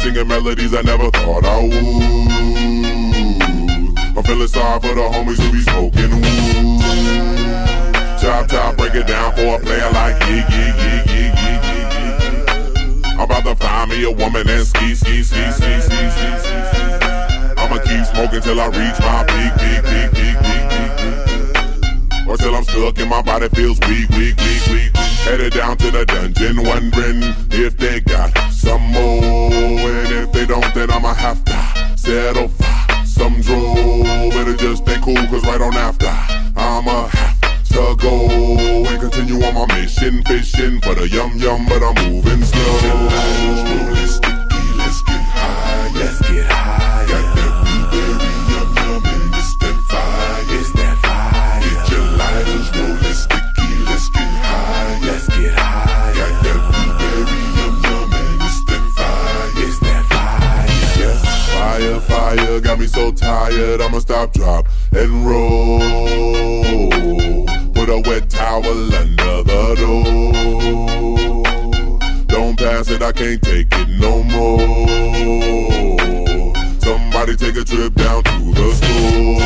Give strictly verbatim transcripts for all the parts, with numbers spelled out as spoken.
singing melodies I never thought I would. I'm feeling sorry for the homies who be smoking wood. Chop chop, break it down for a player like Yig Yig Yig Yig Yig Yig. I'm about to find me a woman and ski ski ski ski ski ski ski. I'ma keep smoking till I reach my peak peak peak peak peak peak peak. Or till I'm stuck and my body feels weak weak weak weak. Headed down to the dungeon, wondering if they got some more. And if they don't, then I'ma have to settle for some draw. Better just stay cool, cause right on after I'ma have to go and continue on my mission, fishing for the yum yum, but I'm moving slow. Rolling sticky, let's get high, let's get high. Got that blueberry yum yum and it's that fire, it's that fire. Get your lighters, rolling sticky, let's get high, let's get high. Got that blueberry yum yum and it's that fire, it's that fire. Yes, fire, fire, got me so tired, I'ma stop, drop, and roll. Put a wet towel under the door. Don't pass it, I can't take it no more. Somebody take a trip down to the store.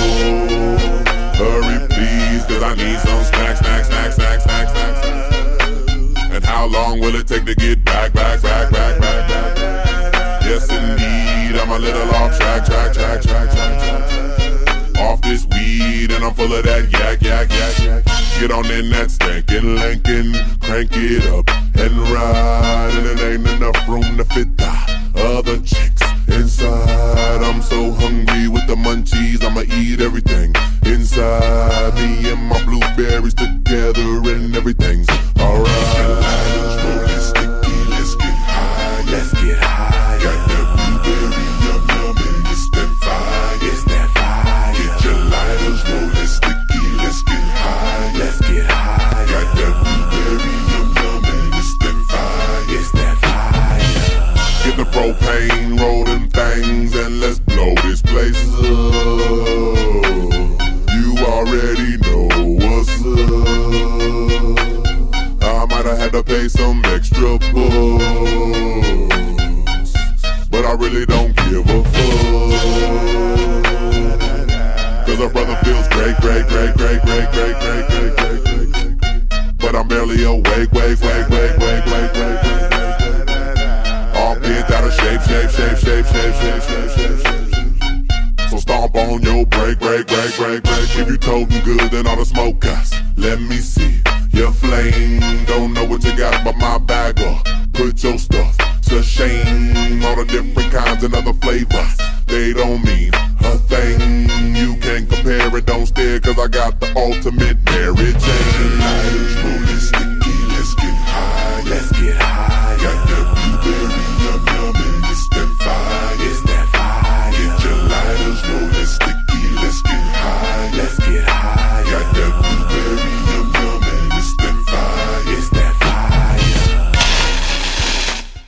Hurry please, cause I need some snacks, snacks, snacks, snacks, snacks, snacks, snacks. And how long will it take to get back, back, back, back, back, back? Yes indeed, I'm a little off track, track, track, track, track, track. Off this weed and I'm full of that yak, yak, yak, yak. Get on in that stankin' Lincoln, crank it up and ride. And it ain't enough room to fit the other chicks inside. I'm so hungry with the munchies, I'ma eat everything inside. Me and my blueberries together and everything's alright. Rolling sticky, let's get high, let's get high. Got that blueberry yum yum and it's that fire, it's that fire. Get your lighters, rolling sticky, let's get high, let's get high. Got that blueberry yum yum and it's that fire, it's that fire. Get the propane, roll them things and let's blow this place up. You already know what's up. I might have had to pay some extra bucks, but I really don't give a fuck. Cause a brother feels great, great, great, great, great, great, great, great, great, great, great. But I'm barely awake, wake, wake, wake, wake, wake, wake, wake. All bent out of shape, shape, shape, shape, shape, shape, shape, shape, shape. So stomp on your break, break, break, break, break. If you totin' good, then all the smoke us. Let me see your flame. Don't know what you got, but my bag up. Put your stuff to shame. All the different kinds and other flavors, they don't mean a thing. You can't compare it, don't stare, cause I got the